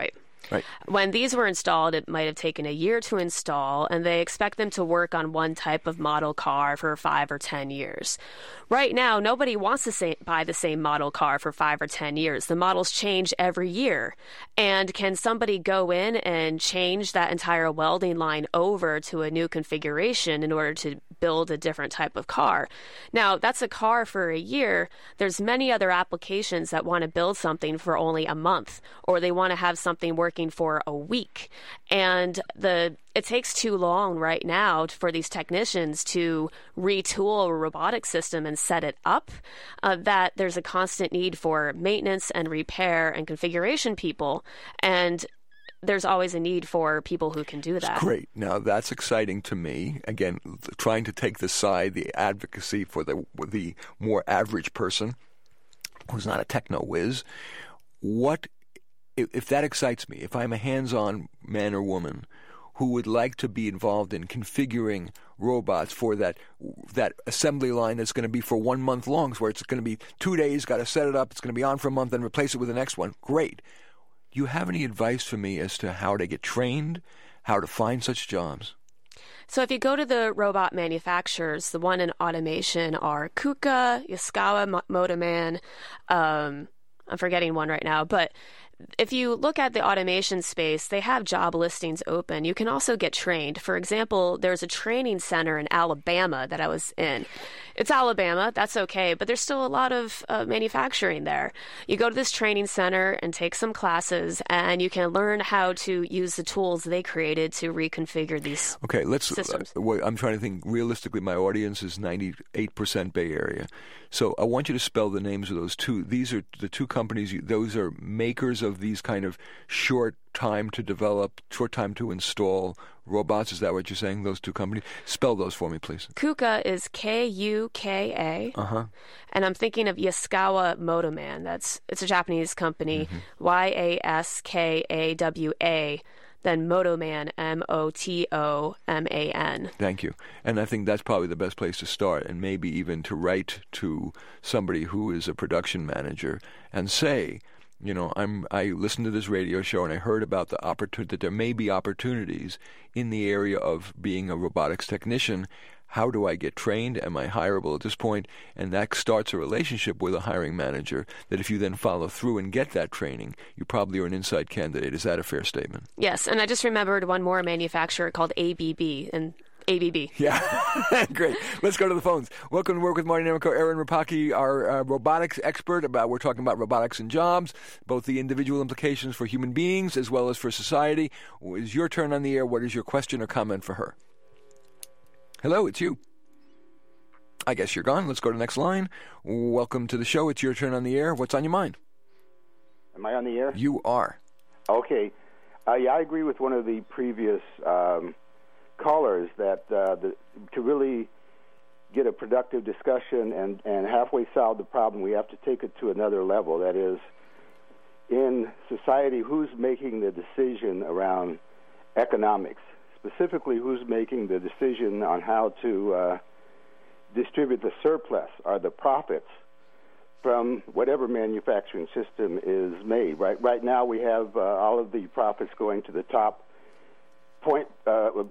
Right. When these were installed, it might have taken a year to install, and they expect them to work on one type of model car for 5 or 10 years. Right now, nobody wants to buy the same model car for 5 or 10 years. The models change every year. And can somebody go in and change that entire welding line over to a new configuration in order to build a different type of car? Now, that's a car for a year. There's many other applications that want to build something for only a month, or they want to have something working for a week. And it takes too long right now for these technicians to retool a robotic system and set it up, that there's a constant need for maintenance and repair and configuration people. And there's always a need for people who can do that. Great. Now, that's exciting to me. Again, trying to take the advocacy for the more average person who's not a techno whiz. If that excites me, if I'm a hands-on man or woman who would like to be involved in configuring robots for that assembly line that's going to be for 1 month long, where it's going to be 2 days, got to set it up, it's going to be on for a month, then replace it with the next one. Great. Do you have any advice for me as to how to get trained, how to find such jobs? So if you go to the robot manufacturers, the one in automation are KUKA, Yaskawa, Motoman, I'm forgetting one right now, but if you look at the automation space, they have job listings open. You can also get trained. For example, there's a training center in Alabama that I was in. It's Alabama, that's okay, but there's still a lot of manufacturing there. You go to this training center and take some classes, and you can learn how to use the tools they created to reconfigure these systems. I'm trying to think realistically. My audience is 98% Bay Area. So I want you to spell the names of those two. These are the two companies. Those are makers of these kind of short time to develop, short time to install robots. Is that what you're saying, those two companies? Spell those for me, please. KUKA is Kuka. And I'm thinking of Yaskawa Motoman. It's a Japanese company. Yaskawa. Then Motoman, Motoman. Thank you. And I think that's probably the best place to start, and maybe even to write to somebody who is a production manager and say, I listened to this radio show and I heard about the opportunity that there may be opportunities in the area of being a robotics technician. How do I get trained? Am I hireable at this point? And that starts a relationship with a hiring manager that if you then follow through and get that training, you probably are an inside candidate. Is that a fair statement? Yes, and I just remembered one more manufacturer called ABB. Yeah, great. Let's go to the phones. Welcome to Work with Marty Nemko. Aaron Rapaki, our robotics expert. We're talking about robotics and jobs, both the individual implications for human beings as well as for society. It's your turn on the air. What is your question or comment for her? Hello, it's you. I guess you're gone. Let's go to the next line. Welcome to the show. It's your turn on the air. What's on your mind? Am I on the air? You are. Okay. I agree with one of the previous callers that to really get a productive discussion and halfway solve the problem, we have to take it to another level. That is, in society, who's making the decision around economics? Specifically, who's making the decision on how to distribute the surplus or the profits from whatever manufacturing system is made? Right now, we have all of the profits going to the top 1% or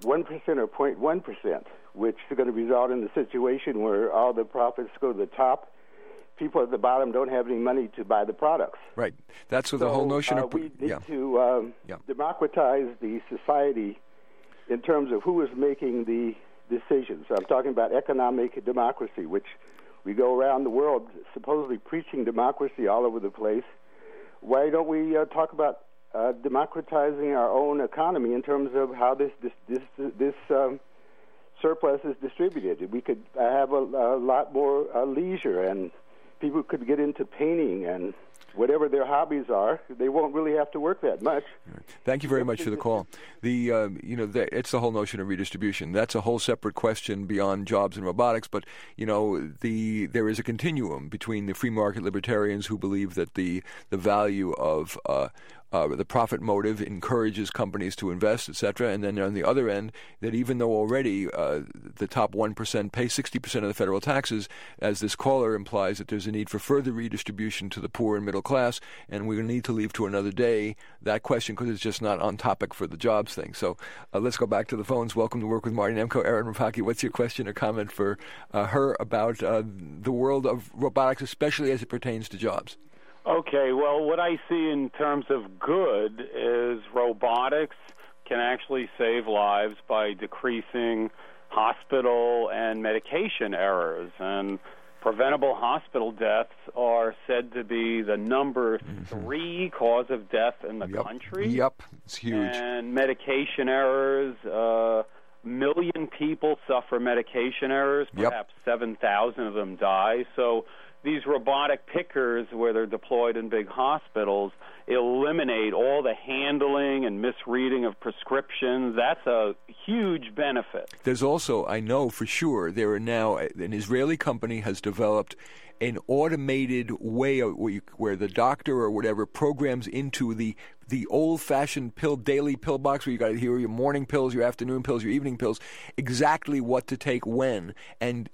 0.1%, which is going to result in the situation where all the profits go to the top. People at the bottom don't have any money to buy the products. Right. That's what the whole notion of... we need to democratize the society in terms of who is making the decisions. I'm talking about economic democracy, which we go around the world supposedly preaching democracy all over the place. Why don't we talk about democratizing our own economy in terms of how this surplus is distributed? We could have a lot more leisure, and people could get into painting and whatever their hobbies are. They won't really have to work that much. Thank you very much for the call. It's the whole notion of redistribution. That's a whole separate question beyond jobs and robotics. But there is a continuum between the free market libertarians who believe that the value of the profit motive encourages companies to invest, etc. And then on the other end, that even though already the top 1% pay 60% of the federal taxes, as this caller implies, that there's a need for further redistribution to the poor and middle class, and we're going to need to leave to another day that question because it's just not on topic for the jobs thing. So let's go back to the phones. Welcome to Work with Marty Nemko. Erin Rapaki, what's your question or comment for her about the world of robotics, especially as it pertains to jobs? Okay, well, what I see in terms of good is robotics can actually save lives by decreasing hospital and medication errors. And preventable hospital deaths are said to be the number 3 cause of death in the country. Yep, it's huge. And medication errors, 1 million people suffer medication errors, perhaps 7,000 of them die. So these robotic pickers, where they're deployed in big hospitals, eliminate all the handling and misreading of prescriptions. That's a huge benefit. There's also, I know for sure, there are now, an Israeli company has developed an automated way where the doctor or whatever programs into the old-fashioned daily pill box where you got to hear your morning pills, your afternoon pills, your evening pills, exactly what to take when, and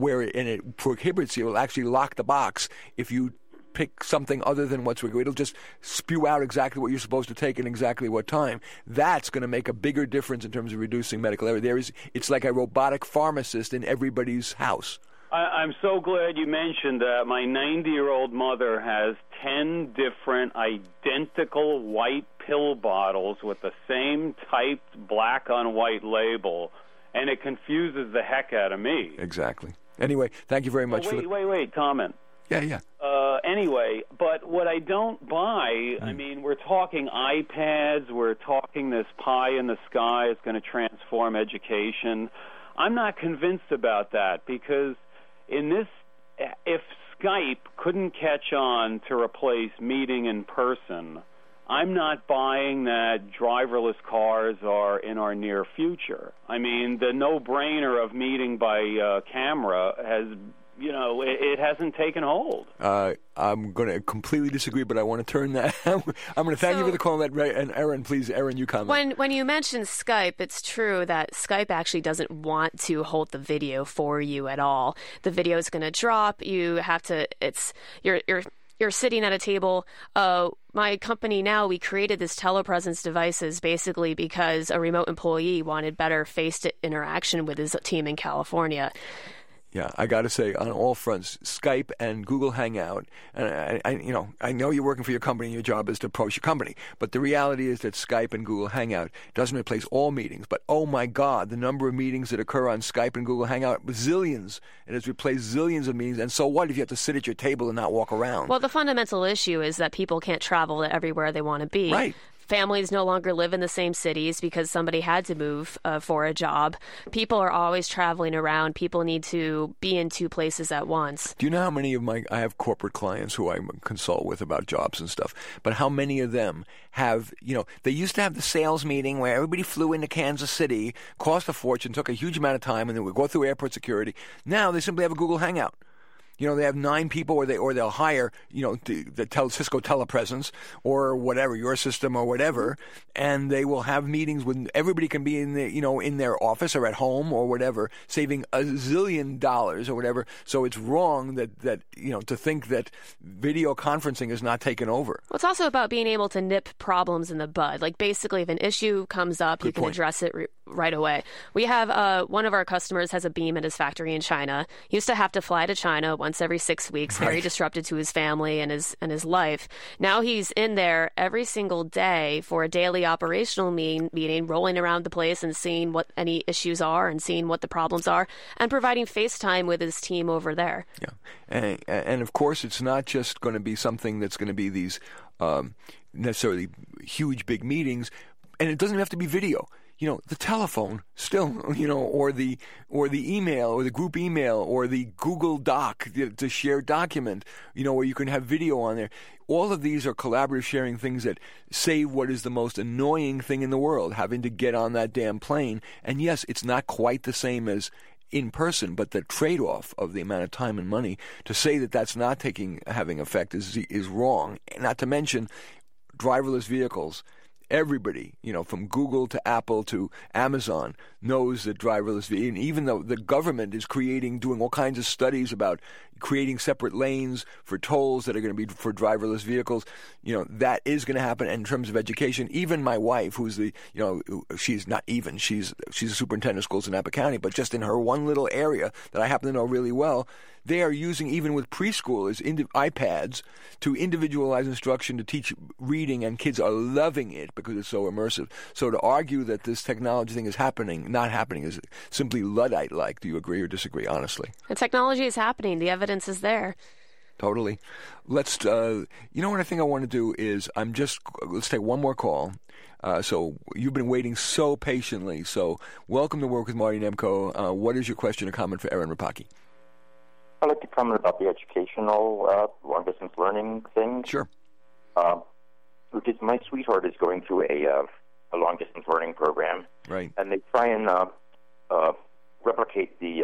it prohibits you. It will actually lock the box if you pick something other than what's required. It'll just spew out exactly what you're supposed to take and exactly what time. That's going to make a bigger difference in terms of reducing medical error. It's like a robotic pharmacist in everybody's house. I'm so glad you mentioned that. My 90-year-old mother has 10 different identical white pill bottles with the same typed black on white label, and it confuses the heck out of me. Exactly. Anyway, thank you very much. Wait, comment. Yeah. Anyway, but what I don't buy, I mean, we're talking iPads, we're talking this pie in the sky is going to transform education. I'm not convinced about that because if Skype couldn't catch on to replace meeting in person, I'm not buying that driverless cars are in our near future. I mean, the no-brainer of meeting by camera has, it hasn't taken hold. I'm going to completely disagree, but I want to turn that. I'm going to thank you for the call. And Erin, please, you comment. When you mentioned Skype, it's true that Skype actually doesn't want to hold the video for you at all. The video is going to drop. You have to. You're sitting at a table. My company now, we created this telepresence devices basically because a remote employee wanted better face-to interaction with his team in California. Yeah, I got to say, on all fronts, Skype and Google Hangout, and I know you're working for your company and your job is to approach your company, but the reality is that Skype and Google Hangout doesn't replace all meetings, but oh my God, the number of meetings that occur on Skype and Google Hangout, zillions. It has replaced zillions of meetings, and so what if you have to sit at your table and not walk around? Well, the fundamental issue is that people can't travel everywhere they want to be. Right. Families no longer live in the same cities because somebody had to move for a job. People are always traveling around. People need to be in 2 places at once. Do you know how many of I have corporate clients who I consult with about jobs and stuff, but how many of them have, they used to have the sales meeting where everybody flew into Kansas City, cost a fortune, took a huge amount of time, and then would go through airport security. Now they simply have a Google Hangout. They have 9 people, or they'll hire, the Cisco telepresence or whatever, your system or whatever, and they will have meetings when everybody can be in in their office or at home or whatever, saving $1 zillion or whatever. So it's wrong that to think that video conferencing is not taken over. Well, it's also about being able to nip problems in the bud. Like basically, if an issue comes up, you can address it right away. We have one of our customers has a beam at his factory in China. He used to have to fly to China once every 6 weeks, very disrupted to his family and his life. Now he's in there every single day for a daily operational meeting, rolling around the place and seeing what any issues are and seeing what the problems are and providing FaceTime with his team over there. Yeah. And of course, it's not just going to be something that's going to be these necessarily huge, big meetings, and it doesn't have to be video. The telephone still, or the email or the group email or the Google Doc, the shared document, where you can have video on there. All of these are collaborative sharing things that save what is the most annoying thing in the world, having to get on that damn plane. And yes, it's not quite the same as in person, but the trade-off of the amount of time and money, to say that that's not having effect is wrong. Not to mention, driverless vehicles, everybody, from Google to Apple to Amazon, knows that driverless vehicles, and even though the government is doing all kinds of studies about creating separate lanes for tolls that are going to be for driverless vehicles, that is going to happen. And in terms of education, even my wife, who's she's a superintendent of schools in Napa County, but just in her one little area that I happen to know really well, they are using, even with preschoolers, iPads to individualize instruction to teach reading, and kids are loving it because it's so immersive. So to argue that this technology thing is not happening, is simply Luddite-like. Do you agree or disagree, honestly? The technology is happening. The evidence is there. Totally. Let's, what I think I want to do is let's take one more call. So you've been waiting so patiently. So welcome to Work with Marty Nemko. What is your question or comment for Aaron Rapaki? I'd like to comment about the educational long-distance learning thing. Sure. Because my sweetheart is going through a long-distance learning program. Right. And they try and replicate the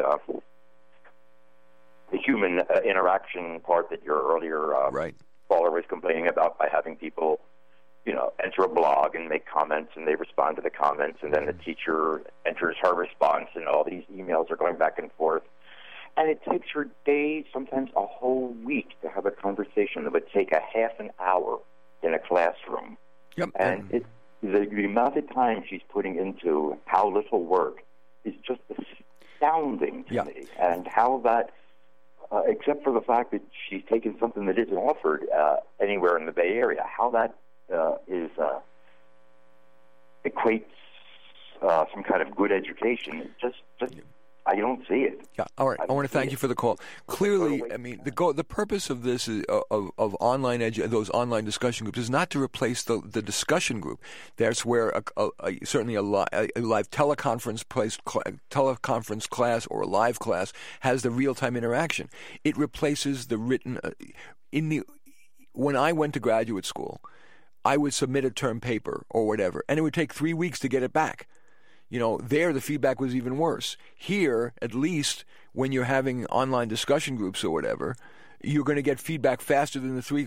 human interaction part that your earlier caller was complaining about, by having people, enter a blog and make comments, and they respond to the comments, and then the teacher enters her response, and all these emails are going back and forth. And it takes her days, sometimes a whole week, to have a conversation that would take a half an hour in a classroom. Yep. And the amount of time she's putting into how little work is just astounding to me. And how that, except for the fact that she's taken something that isn't offered anywhere in the Bay Area, how that equates some kind of good education. Just I don't see it. Yeah. All right. I want to thank you for the call. Clearly, I mean, the purpose of this is of online those online discussion groups is not to replace the discussion group. That's where certainly a live teleconference class or a live class has the real time interaction. It replaces the written. When I went to graduate school, I would submit a term paper or whatever, and it would take 3 weeks to get it back. There the feedback was even worse. Here, at least, when you're having online discussion groups or whatever, you're going to get feedback faster than 3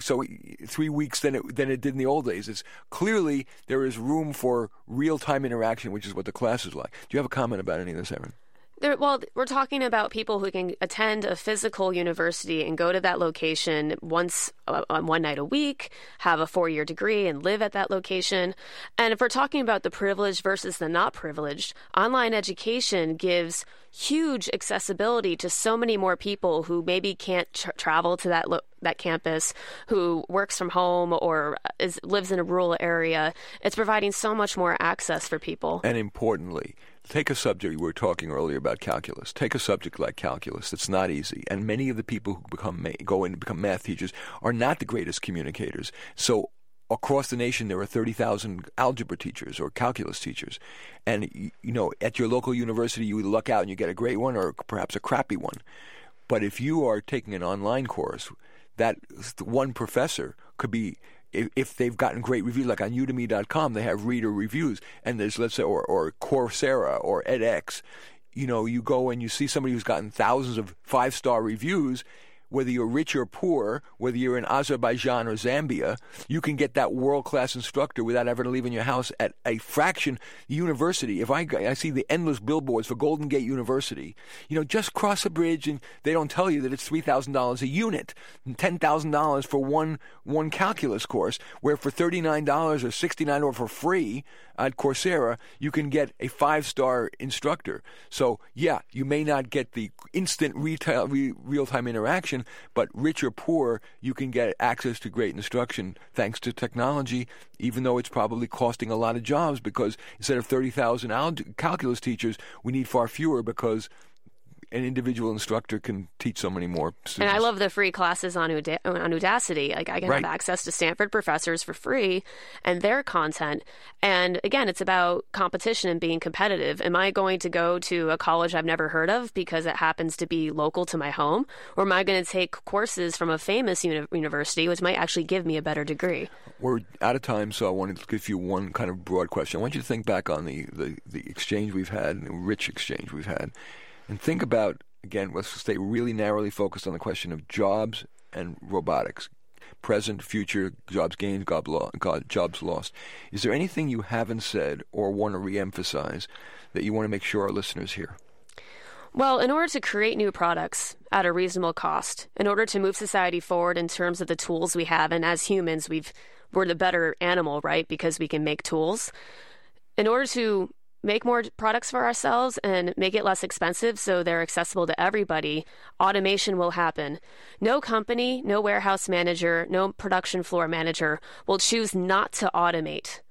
weeks than it did in the old days. It's clearly there is room for real-time interaction, which is what the class is like. Do you have a comment about any of this, Erin? Well, we're talking about people who can attend a physical university and go to that location one night a week, have a 4-year degree, and live at that location. And if we're talking about the privileged versus the not privileged, online education gives huge accessibility to so many more people who maybe can't travel to that campus, who works from home or lives in a rural area. It's providing so much more access for people. And importantly, take a subject, we were talking earlier about calculus. Take a subject like calculus. It's not easy. And many of the people who go in to become math teachers are not the greatest communicators. So across the nation, there are 30,000 algebra teachers or calculus teachers. And, at your local university, you luck out and you get a great one or perhaps a crappy one. But if you are taking an online course, that one professor could be, if they've gotten great reviews, like on Udemy.com, they have reader reviews, and there's, let's say, or Coursera or edX, you go and you see somebody who's gotten thousands of 5-star reviews. Whether you're rich or poor, whether you're in Azerbaijan or Zambia, you can get that world-class instructor without ever leaving your house at a fraction. University, if I see the endless billboards for Golden Gate University, just cross a bridge and they don't tell you that it's $3,000 a unit, and $10,000 for one calculus course, where for $39 or $69 or for free at Coursera, you can get a 5-star instructor. So, yeah, you may not get the instant real-time interaction, but rich or poor, you can get access to great instruction thanks to technology, even though it's probably costing a lot of jobs, because instead of 30,000 calculus teachers, we need far fewer, because an individual instructor can teach so many more students. And I love the free classes on Udacity. Like, I can have access to Stanford professors for free and their content. And again, it's about competition and being competitive. Am I going to go to a college I've never heard of because it happens to be local to my home? Or am I going to take courses from a famous university, which might actually give me a better degree? We're out of time, so I wanted to give you one kind of broad question. I want you to think back on the exchange we've had, the rich exchange we've had. And think about, again, let's stay really narrowly focused on the question of jobs and robotics. present, future, jobs gained, jobs lost. Is there anything you haven't said or want to reemphasize that you want to make sure our listeners hear? Well, in order to create new products at a reasonable cost, in order to move society forward in terms of the tools we have, and as humans, we're the better animal, right? Because we can make tools. In order to make more products for ourselves and make it less expensive so they're accessible to everybody, automation will happen. No company, no warehouse manager, no production floor manager will choose not to automate.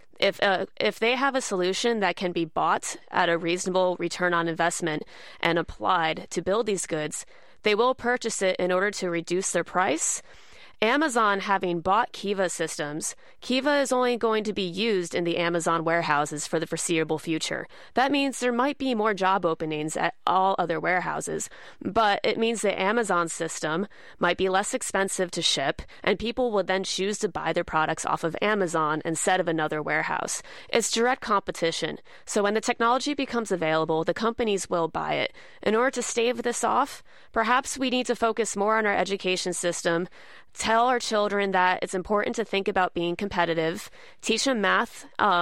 If they have a solution that can be bought at a reasonable return on investment and applied to build these goods, they will purchase it in order to reduce their price. Amazon having bought Kiva Systems, Kiva is only going to be used in the Amazon warehouses for the foreseeable future. That means there might be more job openings at all other warehouses, but it means the Amazon system might be less expensive to ship, and people will then choose to buy their products off of Amazon instead of another warehouse. It's direct competition, so when the technology becomes available, the companies will buy it. In order to stave this off, perhaps we need to focus more on our education system, tell our children that it's important to think about being competitive, teach them math,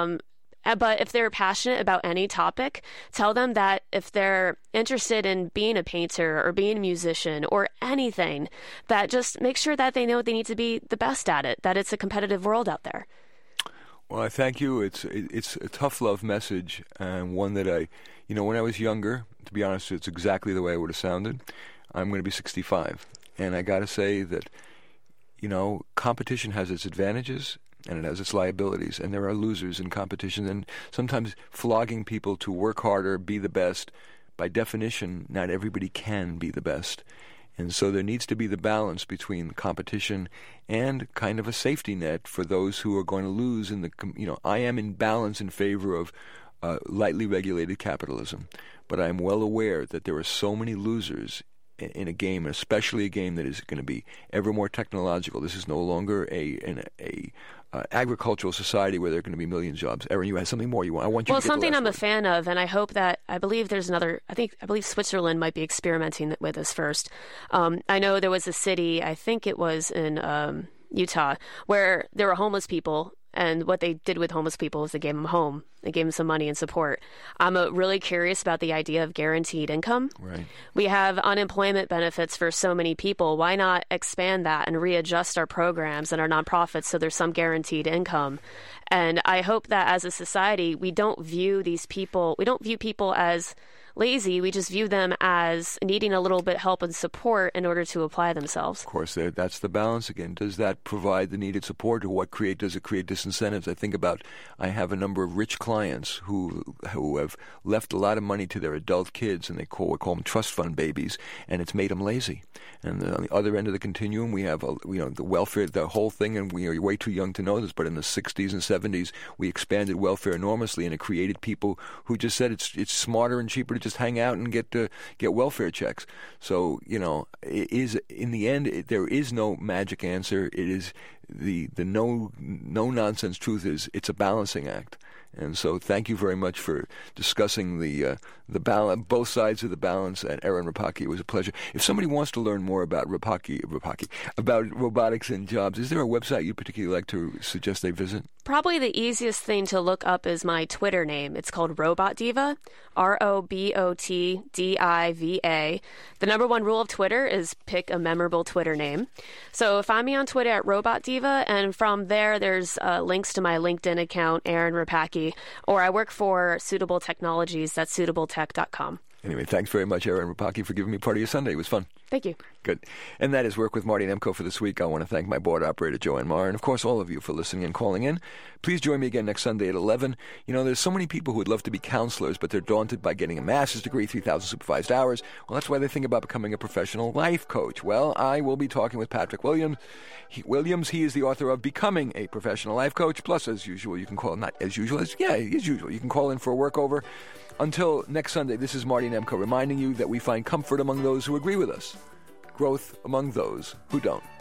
but if they're passionate about any topic, tell them that if they're interested in being a painter or being a musician or anything, that just make sure that they know they need to be the best at it, that it's a competitive world out there. Well, I thank you. It's a tough love message, and one that when I was younger, to be honest, it's exactly the way I would have sounded. I'm going to be 65, and I got to say that competition has its advantages and it has its liabilities, and there are losers in competition, and sometimes flogging people to work harder, be the best. By definition, not everybody can be the best. And so there needs to be the balance between competition and kind of a safety net for those who are going to lose I am in balance in favor of lightly regulated capitalism, but I'm well aware that there are so many losers in a game, especially a game that is going to be ever more technological. This is no longer an agricultural society where there are going to be millions of jobs. Erin, you had something more you want. I want you to get something I'm word. a fan of, and I hope that I believe there's another. I believe Switzerland might be experimenting with this first. I know there was a city, I think it was in Utah, where there were homeless people. And what they did with homeless people was they gave them a home. They gave them some money and support. I'm really curious about the idea of guaranteed income. Right. We have unemployment benefits for so many people. Why not expand that and readjust our programs and our nonprofits so there's some guaranteed income? And I hope that as a society, we don't view people as lazy. We just view them as needing a little bit help and support in order to apply themselves. Of course, that's the balance again. Does that provide the needed support, or does it create disincentives? I have a number of rich clients who have left a lot of money to their adult kids, and we call them trust fund babies, and it's made them lazy. And on the other end of the continuum, we have the welfare, the whole thing, and you're way too young to know this, but in the 60s and 70s, we expanded welfare enormously, and it created people who just said it's smarter and cheaper to just hang out and get welfare checks. So it is, in the end, there is no magic answer. It is the no nonsense truth is it's a balancing act. And so thank you very much for discussing the balance, both sides of the balance, at Erin Rapaki. It was a pleasure. If somebody wants to learn more about about robotics and jobs, is there a website you particularly like to suggest they visit? Probably the easiest thing to look up is my Twitter name. It's called Robot Diva, ROBOTDIVA. The number one rule of Twitter is pick a memorable Twitter name. So find me on Twitter at Robot Diva, and from there, there's links to my LinkedIn account, Erin Rapaki, or I work for Suitable Technologies. That's suitabletech.com. Anyway, thanks very much, Erin Rapaki, for giving me part of your Sunday. It was fun. Thank you. Good. And that is Work with Marty and Emco for this week. I want to thank my board operator, Joanne Marr, and of course all of you for listening and calling in. Please join me again next Sunday at 11. There's so many people who would love to be counselors, but they're daunted by getting a master's degree, 3,000 supervised hours. Well, that's why they think about becoming a professional life coach. Well, I will be talking with Patrick Williams. He is the author of Becoming a Professional Life Coach. Plus, as usual, you can call, as usual, you can call in for a workover. Until next Sunday, this is Marty and Emco reminding you that we find comfort among those who agree with us, growth among those who don't.